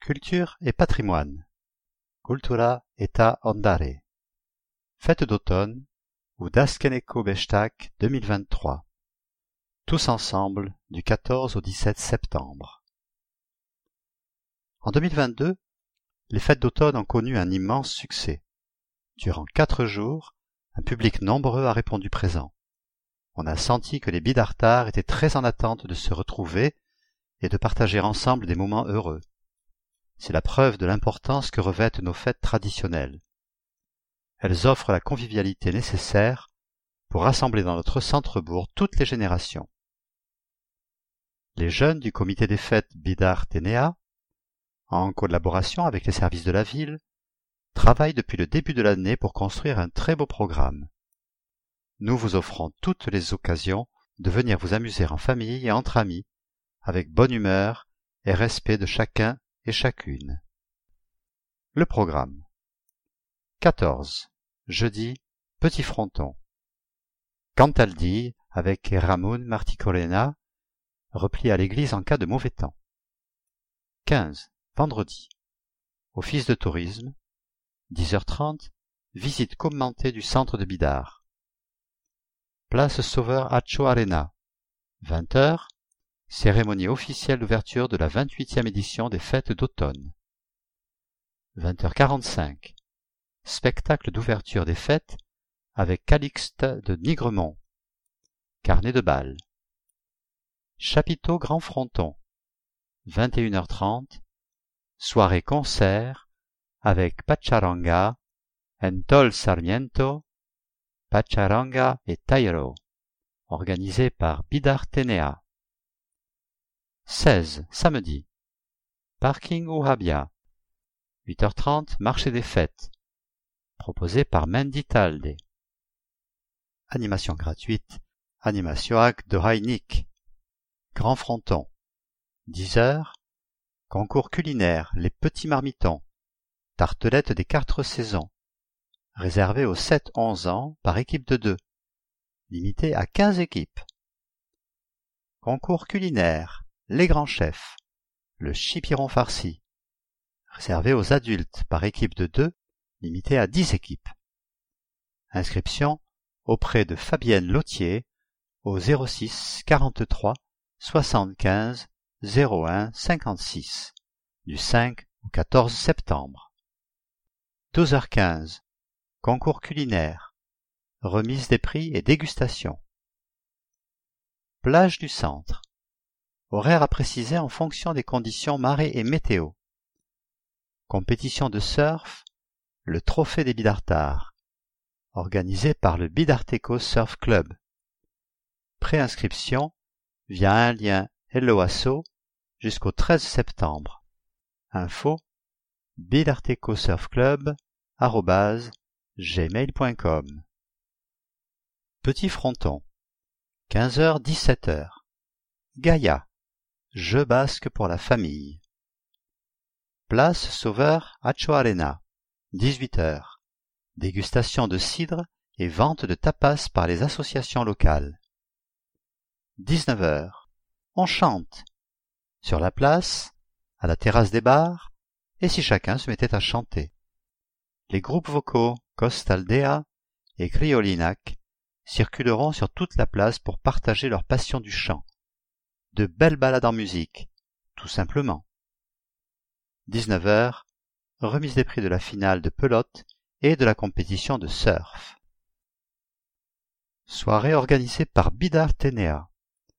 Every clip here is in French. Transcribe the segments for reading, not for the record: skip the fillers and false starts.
Culture et patrimoine. Cultura eta ondare. Fête d'automne ou d'Azkeneko Bestak 2023. Tous ensemble du 14 au 17 septembre. En 2022, les fêtes d'automne ont connu un immense succès. Durant 4 jours, un public nombreux a répondu présent. On a senti que les Bid'artar étaient très en attente de se retrouver et de partager ensemble des moments heureux. C'est la preuve de l'importance que revêtent nos fêtes traditionnelles. Elles offrent la convivialité nécessaire pour rassembler dans notre centre-bourg toutes les générations. Les jeunes du comité des fêtes Bidar Tenea, en collaboration avec les services de la ville, travaillent depuis le début de l'année pour construire un très beau programme. Nous vous offrons toutes les occasions de venir vous amuser en famille et entre amis, avec bonne humeur et respect de chacun et chacune. Le programme. 14. Jeudi, Petit Fronton. Cantaldi avec Ramoun Marticorena, repli à l'église en cas de mauvais temps. 15. Vendredi. Office de tourisme. 10h30. Visite commentée du centre de Bidar. Place Sauveur Acho Arena. 20h. Cérémonie officielle d'ouverture de la 28e édition des fêtes d'automne. 20h45. Spectacle d'ouverture des fêtes avec Calixte de Nigremont. Carnet de bal. Chapiteau Grand Fronton. 21h30. Soirée concert avec Pacharanga, Entol Sarmiento, Pacharanga et Tairo, organisé par Bidar Tenea. 16. Samedi. Parking Uhabia. 8h30. Marché des fêtes. Proposé par Mendy Talde. Animation gratuite. Animationak de Heinik. Grand Fronton. 10h. Concours culinaire. Les petits marmitons. Tartelette des 4 saisons. Réservé aux 7-11 ans par équipe de 2. Limité à 15 équipes. Concours culinaire. Les grands chefs. Le chipiron farci. Réservé aux adultes par équipe de 2, limité à 10 équipes. Inscription auprès de Fabienne Lautier au 06 43 75 01 56 du 5 au 14 septembre. 12h15. Concours culinaire. Remise des prix et dégustation. Plage du centre. Horaire à préciser en fonction des conditions marée et météo. Compétition de surf, le Trophée des Bid'artar, organisé par le Bidarteco Surf Club. Préinscription via un lien Helloasso jusqu'au 13 septembre. Info bidartecosurfclub@gmail.com. Petit Fronton. 15h-17h. Gaïa. Jeux basques pour la famille. Place Sauveur Acho Arena. 18h. Dégustation de cidre et vente de tapas par les associations locales. 19h. On chante. Sur la place, à la terrasse des bars, et si chacun se mettait à chanter. Les groupes vocaux Costaldea et Criolinac circuleront sur toute la place pour partager leur passion du chant. De belles balades en musique, tout simplement. 19h, remise des prix de la finale de pelote et de la compétition de surf. Soirée organisée par Bidar Tenea.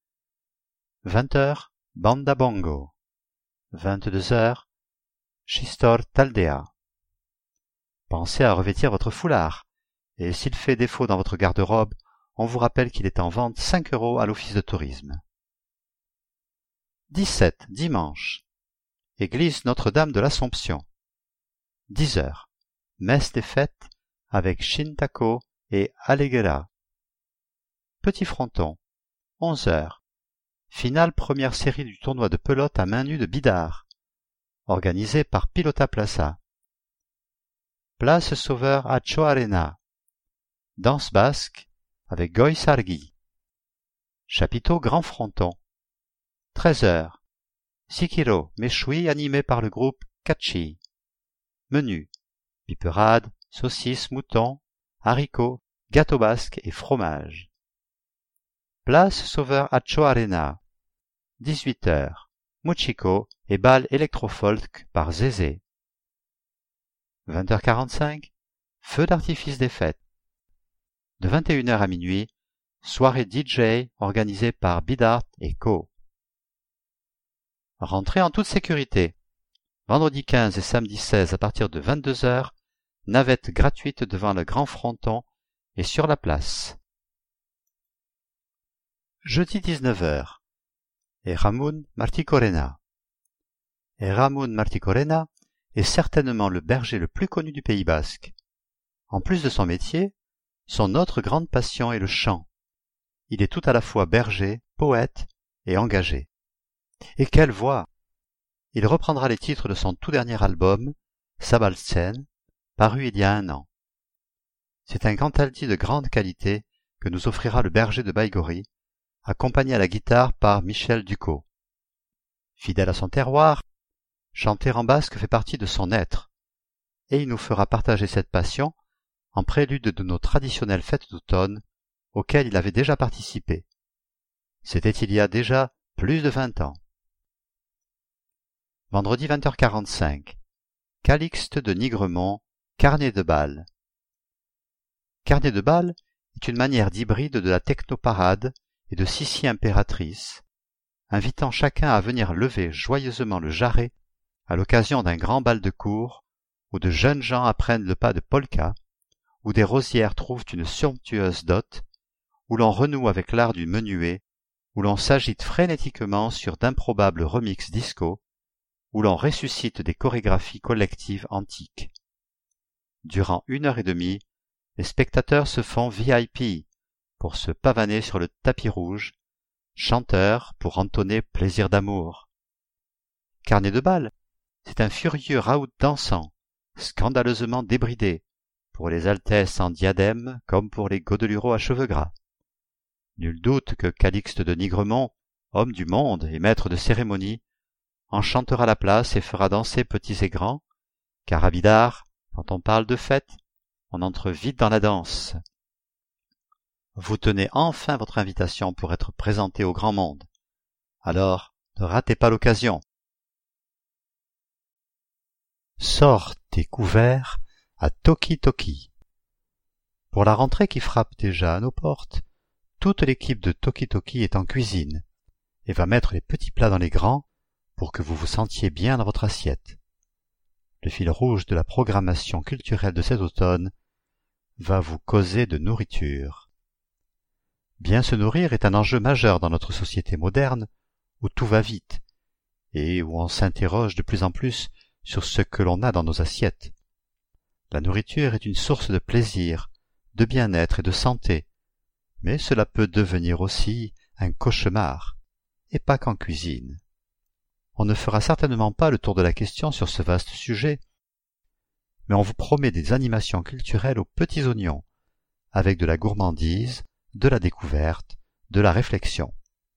20h, Banda Bongo. 22h, Chistor Taldea. Pensez à revêtir votre foulard, et s'il fait défaut dans votre garde-robe, on vous rappelle qu'il est en vente 5 € à l'office de tourisme. 17. Dimanche. Église Notre-Dame de l'Assomption. 10h. Messe des fêtes avec Shintako et Alleghera. Petit Fronton. 11h. Finale première série du tournoi de pelote à main nue de Bidar, organisé par Pilota Plaza. Place Sauveur Acho Arena. Danse basque avec Goy Sargui. Chapiteau Grand Fronton. 13h. Sikiro, Meshui animé par le groupe Catchy. Menu: piperade, saucisses, moutons, haricots, gâteau basque et fromage. Place Sauveur Acho Arena. 18h. Muchiko et bal électro-folk par Zézé. 20h45. Feu d'artifice des fêtes. De 21h à minuit, soirée DJ organisée par Bidart et Co. Rentrée en toute sécurité. Vendredi 15 et samedi 16 à partir de 22h, navette gratuite devant le grand fronton et sur la place. Jeudi 19h. Eramun Martikorena. Eramun Martikorena est certainement le berger le plus connu du Pays basque. En plus de son métier, son autre grande passion est le chant. Il est tout à la fois berger, poète et engagé. Et quelle voix! Il reprendra les titres de son tout dernier album, Sabaltsen, paru il y a 1 an. C'est un cantaldi de grande qualité que nous offrira le berger de Baïgori, accompagné à la guitare par Michel Ducot. Fidèle à son terroir, chanter en basque fait partie de son être, et il nous fera partager cette passion en prélude de nos traditionnelles fêtes d'automne auxquelles il avait déjà participé. C'était il y a déjà plus de 20 ans. Vendredi 20h45. Calixte de Nigremont, carnet de bal. Carnet de bal est une manière d'hybride de la technoparade et de Sissi impératrice, invitant chacun à venir lever joyeusement le jarret à l'occasion d'un grand bal de cour où de jeunes gens apprennent le pas de polka, où des rosières trouvent une somptueuse dot, où l'on renoue avec l'art du menuet, où l'on s'agite frénétiquement sur d'improbables remixes disco, où l'on ressuscite des chorégraphies collectives antiques. Durant 1h30, les spectateurs se font VIP pour se pavaner sur le tapis rouge, chanteurs pour entonner plaisir d'amour. Carnet de bal, c'est un furieux raout dansant, scandaleusement débridé, pour les altesses en diadème comme pour les godelureaux à cheveux gras. Nul doute que Calixte de Nigremont, homme du monde et maître de cérémonie, enchantera la place et fera danser petits et grands, car à Bidart, quand on parle de fête, on entre vite dans la danse. Vous tenez enfin votre invitation pour être présenté au grand monde. Alors, ne ratez pas l'occasion. Sors tes couverts à Toki Toki. Pour la rentrée qui frappe déjà à nos portes, toute l'équipe de Toki Toki est en cuisine et va mettre les petits plats dans les grands pour que vous vous sentiez bien dans votre assiette. Le fil rouge de la programmation culturelle de cet automne va vous causer de nourriture. Bien se nourrir est un enjeu majeur dans notre société moderne où tout va vite et où on s'interroge de plus en plus sur ce que l'on a dans nos assiettes. La nourriture est une source de plaisir, de bien-être et de santé, mais cela peut devenir aussi un cauchemar, et pas qu'en cuisine. On ne fera certainement pas le tour de la question sur ce vaste sujet, mais on vous promet des animations culturelles aux petits oignons, avec de la gourmandise, de la découverte, de la réflexion.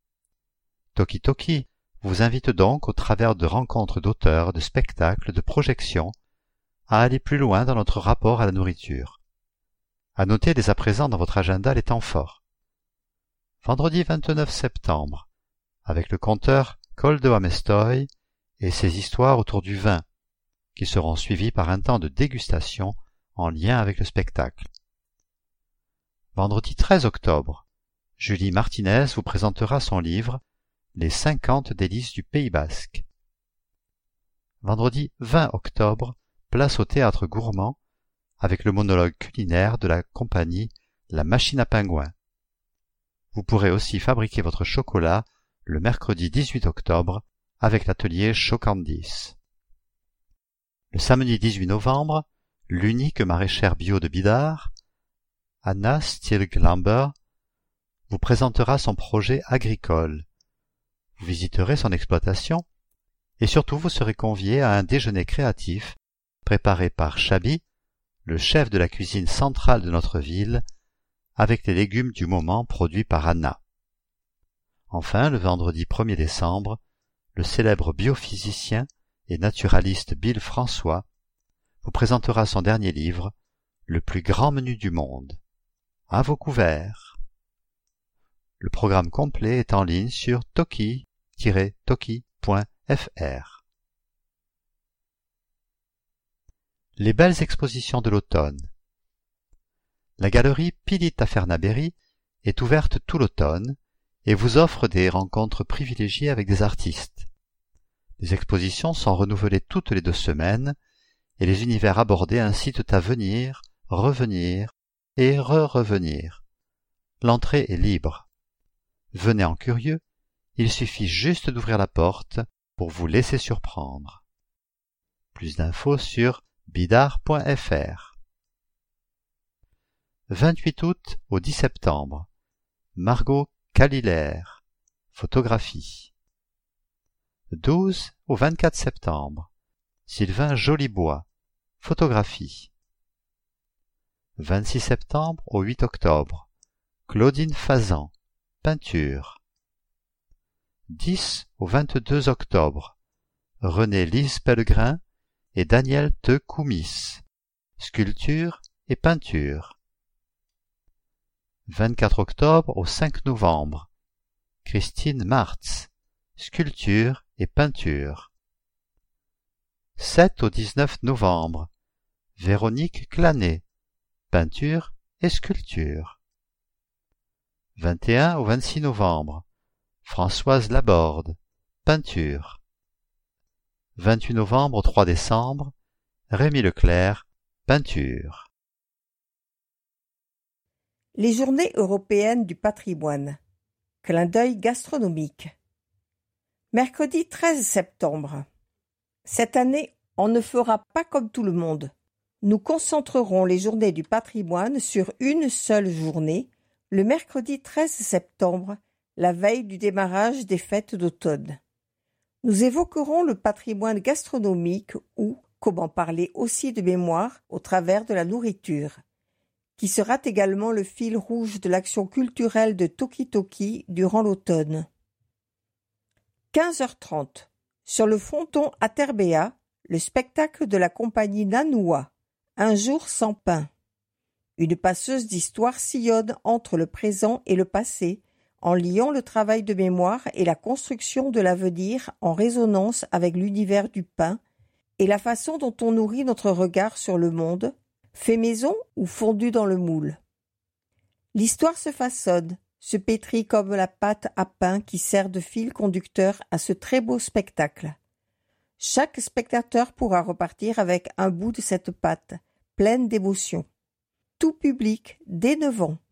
Toki Toki vous invite donc, au travers de rencontres d'auteurs, de spectacles, de projections, à aller plus loin dans notre rapport à la nourriture. À noter dès à présent dans votre agenda les temps forts. Vendredi 29 septembre, avec le conteur Koldo Amestoy et ses histoires autour du vin, qui seront suivis par un temps de dégustation en lien avec le spectacle. Vendredi 13 octobre, Julie Martinez vous présentera son livre « Les 50 délices du Pays basque ». Vendredi 20 octobre, place au théâtre gourmand avec le monologue culinaire de la compagnie La Machine à Pingouins. Vous pourrez aussi fabriquer votre chocolat le mercredi 18 octobre avec l'atelier Chocandis. Le samedi 18 novembre, l'unique maraîchère bio de Bidart, Anna Stilglamber, vous présentera son projet agricole. Vous visiterez son exploitation et surtout vous serez convié à un déjeuner créatif préparé par Chabi, le chef de la cuisine centrale de notre ville, avec les légumes du moment produits par Anna. Enfin, le vendredi 1er décembre, le célèbre biophysicien et naturaliste Bill François vous présentera son dernier livre, Le plus grand menu du monde. À vos couverts. Le programme complet est en ligne sur toki-toki.fr. Les belles expositions de l'automne. La galerie Pilit Tafernabéry est ouverte tout l'automne et vous offre des rencontres privilégiées avec des artistes. Les expositions sont renouvelées toutes les 2 semaines et les univers abordés incitent à venir, revenir et re-revenir. L'entrée est libre. Venez en curieux, il suffit juste d'ouvrir la porte pour vous laisser surprendre. Plus d'infos sur bidart.fr. 28 août au 10 septembre. Margot Calilaire, photographie. 12 au 24 septembre. Sylvain Jolibois, photographie. 26 septembre au 8 octobre. Claudine Fazan, peinture. 10 au 22 octobre. René-Lise Pellegrin et Daniel Te Koumis, sculpture et peinture. 24 octobre au 5 novembre. Christine Martz, sculpture et peinture. 7 au 19 novembre. Véronique Clanet, peinture et sculpture. 21 au 26 novembre. Françoise Laborde, peinture. 28 novembre au 3 décembre. Rémi Leclerc, peinture. Les Journées européennes du patrimoine. Clin d'œil gastronomique. Mercredi 13 septembre. Cette année, on ne fera pas comme tout le monde. Nous concentrerons les Journées du patrimoine sur une seule journée, le mercredi 13 septembre, la veille du démarrage des fêtes d'automne. Nous évoquerons le patrimoine gastronomique ou comment parler aussi de mémoire au travers de la nourriture, qui sera également le fil rouge de l'action culturelle de Toki Toki durant l'automne. 15h30. Sur le fronton à Terbéa, le spectacle de la compagnie Nanoua, Un jour sans pain. Une passeuse d'histoire sillonne entre le présent et le passé, en liant le travail de mémoire et la construction de l'avenir en résonance avec l'univers du pain et la façon dont on nourrit notre regard sur le monde, fait maison ou fondu dans le moule. L'histoire se façonne, se pétrit comme la pâte à pain qui sert de fil conducteur à ce très beau spectacle. Chaque spectateur pourra repartir avec un bout de cette pâte, pleine d'émotions. Tout public dès 9 ans.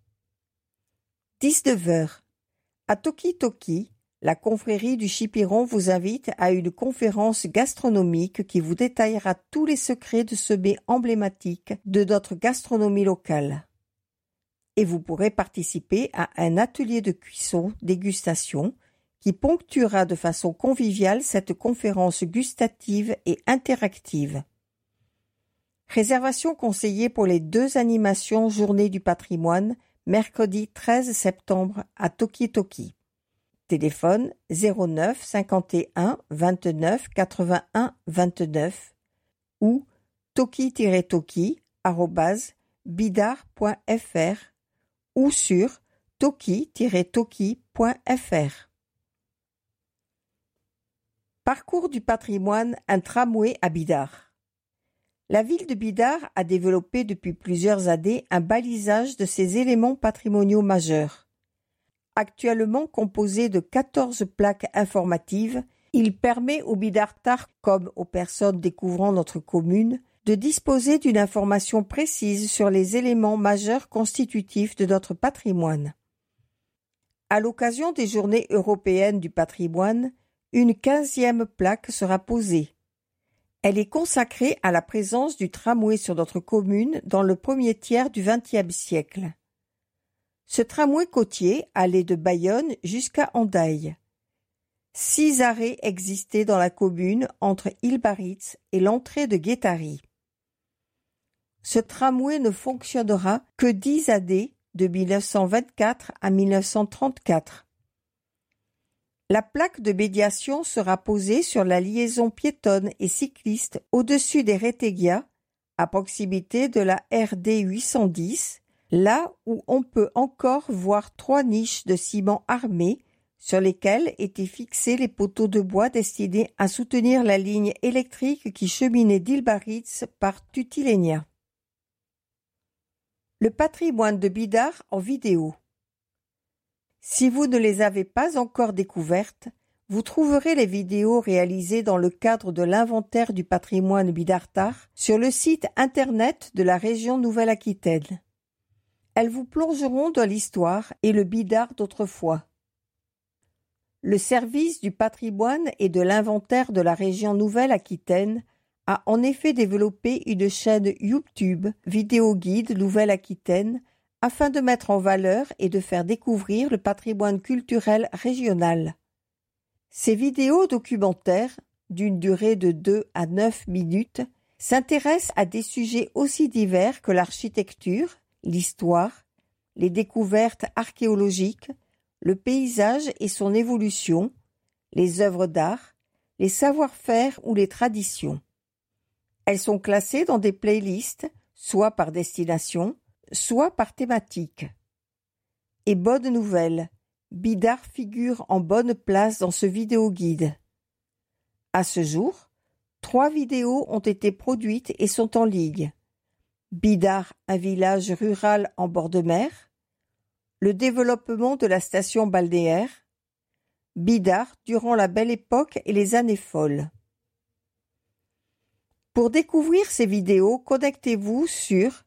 19h. À Toki Toki, la confrérie du Chipiron vous invite à une conférence gastronomique qui vous détaillera tous les secrets de ce mets emblématique de notre gastronomie locale. Et vous pourrez participer à un atelier de cuisson dégustation qui ponctuera de façon conviviale cette conférence gustative et interactive. Réservation conseillée pour les 2 animations Journée du patrimoine, mercredi 13 septembre à Toki Toki. Téléphone 09 51 29 81 29 ou toki-toki@bidart.fr ou sur toki-toki.fr. Parcours du patrimoine, un tramway à Bidart. La ville de Bidart a développé depuis plusieurs années un balisage de ses éléments patrimoniaux majeurs. Actuellement composé de 14 plaques informatives, il permet aux Bidartards comme aux personnes découvrant notre commune de disposer d'une information précise sur les éléments majeurs constitutifs de notre patrimoine. À l'occasion des Journées européennes du patrimoine, une 15e plaque sera posée. Elle est consacrée à la présence du tramway sur notre commune dans le premier tiers du XXe siècle. Ce tramway côtier allait de Bayonne jusqu'à Hendaye. 6 arrêts existaient dans la commune entre Ilbaritz et l'entrée de Guétary. Ce tramway ne fonctionnera que 10 années de 1924 à 1934. La plaque de médiation sera posée sur la liaison piétonne et cycliste au-dessus des Retegia, à proximité de la RD 810, là où on peut encore voir 3 niches de ciment armé sur lesquelles étaient fixés les poteaux de bois destinés à soutenir la ligne électrique qui cheminait d'Ilbaritz par Tutilenia. Le patrimoine de Bidart en vidéo. Si vous ne les avez pas encore découvertes, vous trouverez les vidéos réalisées dans le cadre de l'inventaire du patrimoine bidartar sur le site internet de la région Nouvelle-Aquitaine. Elles vous plongeront dans l'histoire et le bidart d'autrefois. Le service du patrimoine et de l'inventaire de la région Nouvelle-Aquitaine a en effet développé une chaîne YouTube Vidéo Guide Nouvelle-Aquitaine afin de mettre en valeur et de faire découvrir le patrimoine culturel régional. Ces vidéos documentaires, d'une durée de 2 à 9 minutes, s'intéressent à des sujets aussi divers que l'architecture, l'histoire, les découvertes archéologiques, le paysage et son évolution, les œuvres d'art, les savoir-faire ou les traditions. Elles sont classées dans des playlists, soit par destination, soit par thématique. Et bonne nouvelle, Bidart figure en bonne place dans ce vidéo-guide. À ce jour, 3 vidéos ont été produites et sont en ligne. Bidart, un village rural en bord de mer, le développement de la station balnéaire, Bidart durant la Belle Époque et les années folles. Pour découvrir ces vidéos, connectez-vous sur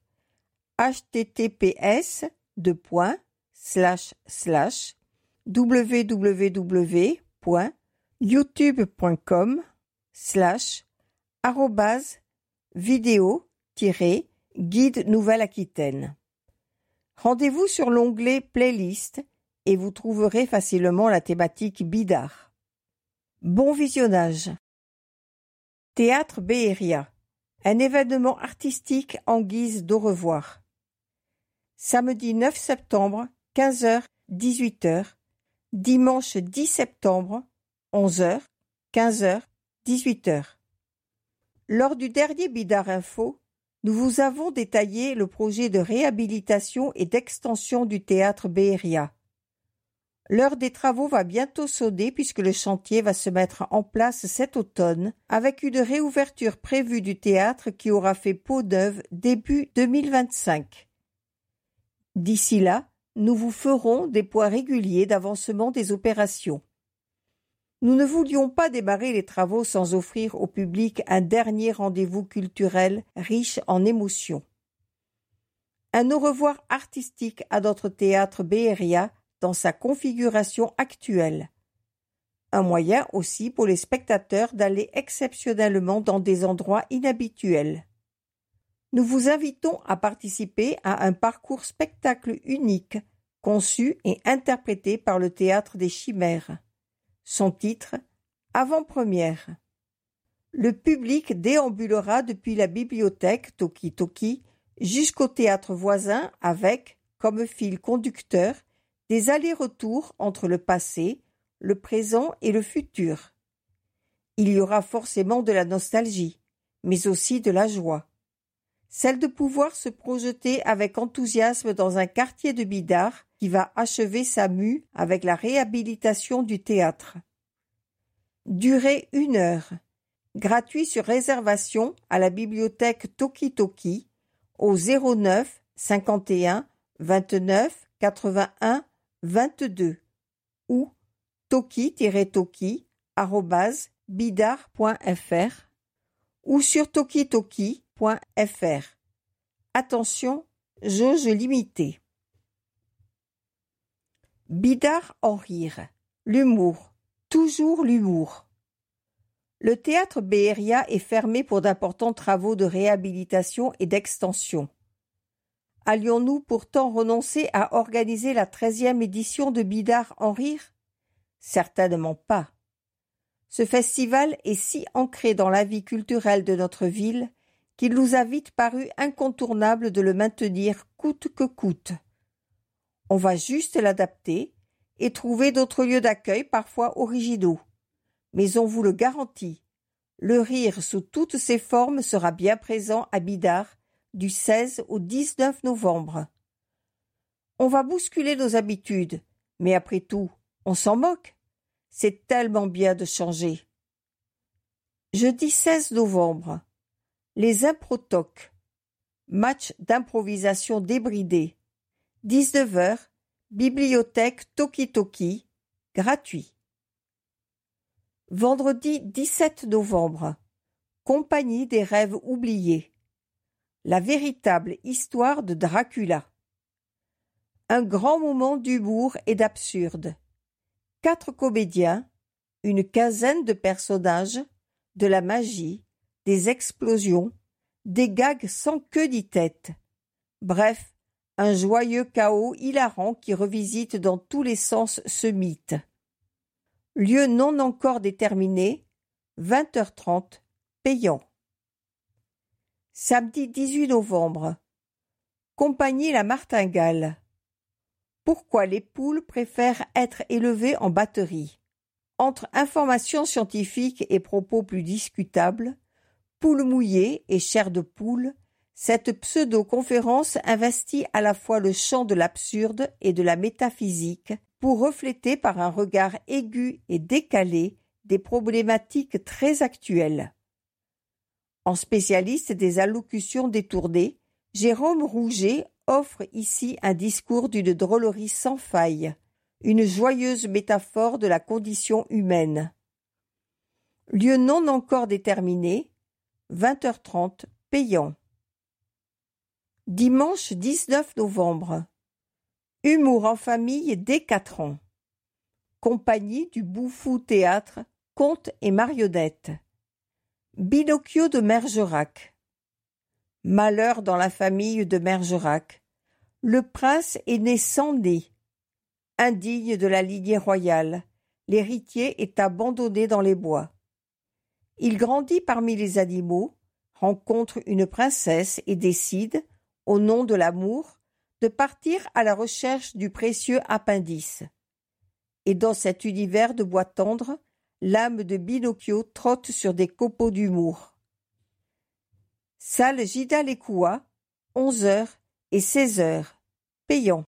https://www.youtube.com/vidéo-guide Nouvelle-Aquitaine. Rendez-vous sur l'onglet Playlist et vous trouverez facilement la thématique Bidart. Bon visionnage. Théâtre Béhéria, un événement artistique en guise d'au revoir. Samedi 9 septembre, 15h, 18h. Dimanche 10 septembre, 11h, 15h, 18h. Lors du dernier Bidart Info, nous vous avons détaillé le projet de réhabilitation et d'extension du théâtre Béhéria. L'heure des travaux va bientôt sonner puisque le chantier va se mettre en place cet automne avec une réouverture prévue du théâtre qui aura fait peau neuve début 2025. D'ici là, nous vous ferons des points réguliers d'avancement des opérations. Nous ne voulions pas démarrer les travaux sans offrir au public un dernier rendez-vous culturel riche en émotions. Un au revoir artistique à notre théâtre Béhéria dans sa configuration actuelle. Un moyen aussi pour les spectateurs d'aller exceptionnellement dans des endroits inhabituels. Nous vous invitons à participer à un parcours spectacle unique, conçu et interprété par le Théâtre des Chimères. Son titre, Avant-première. Le public déambulera depuis la bibliothèque Toki Toki jusqu'au théâtre voisin avec, comme fil conducteur, des allers-retours entre le passé, le présent et le futur. Il y aura forcément de la nostalgie, mais aussi de la joie. Celle de pouvoir se projeter avec enthousiasme dans un quartier de Bidart qui va achever sa mue avec la réhabilitation du théâtre. Durée 1 heure. Gratuit sur réservation à la bibliothèque Toki Toki au 09 51 29 81 22 ou toki-toki@bidart.fr ou sur tokitoki.fr. Attention, jauge limitée. Bidart en rire. L'humour. Toujours l'humour. Le théâtre Béhéria est fermé pour d'importants travaux de réhabilitation et d'extension. Allions-nous pourtant renoncer à organiser la 13e édition de Bidart en rire? Certainement pas. Ce festival est si ancré dans la vie culturelle de notre ville qu'il nous a vite paru incontournable de le maintenir coûte que coûte. On va juste l'adapter et trouver d'autres lieux d'accueil parfois originaux. Mais on vous le garantit, le rire sous toutes ses formes sera bien présent à Bidart du 16 au 19 novembre. On va bousculer nos habitudes, mais après tout, on s'en moque. C'est tellement bien de changer. Jeudi 16 novembre. Les improtocs. Match d'improvisation débridé. 19h, bibliothèque Toki Toki, gratuit. Vendredi 17 novembre. Compagnie des rêves oubliés. La véritable histoire de Dracula. Un grand moment d'humour et d'absurde. 4 comédiens, une quinzaine de personnages, de la magie, des explosions, des gags sans queue ni tête. Bref, un joyeux chaos hilarant qui revisite dans tous les sens ce mythe. Lieu non encore déterminé, 20h30, payant. Samedi 18 novembre. Compagnie La Martingale. Pourquoi les poules préfèrent être élevées en batterie? Entre informations scientifiques et propos plus discutables, poules mouillées et chair de poule, cette pseudo-conférence investit à la fois le champ de l'absurde et de la métaphysique pour refléter par un regard aigu et décalé des problématiques très actuelles. En spécialiste des allocutions détournées, Jérôme Rouget offre ici un discours d'une drôlerie sans faille, une joyeuse métaphore de la condition humaine. Lieu non encore déterminé, 20h30, payant. Dimanche 19 novembre. Humour en famille dès 4 ans. Compagnie du Bouffou Théâtre, contes et marionnettes. Binocchio de Mergerac. Malheur dans la famille de Mergerac. Le prince est né sans nez. Indigne de la lignée royale, l'héritier est abandonné dans les bois. Il grandit parmi les animaux, rencontre une princesse et décide, au nom de l'amour, de partir à la recherche du précieux appendice. Et dans cet univers de bois tendre, l'âme de Binocchio trotte sur des copeaux d'humour. Salle Gida Lekua, 11h et 16h, payant.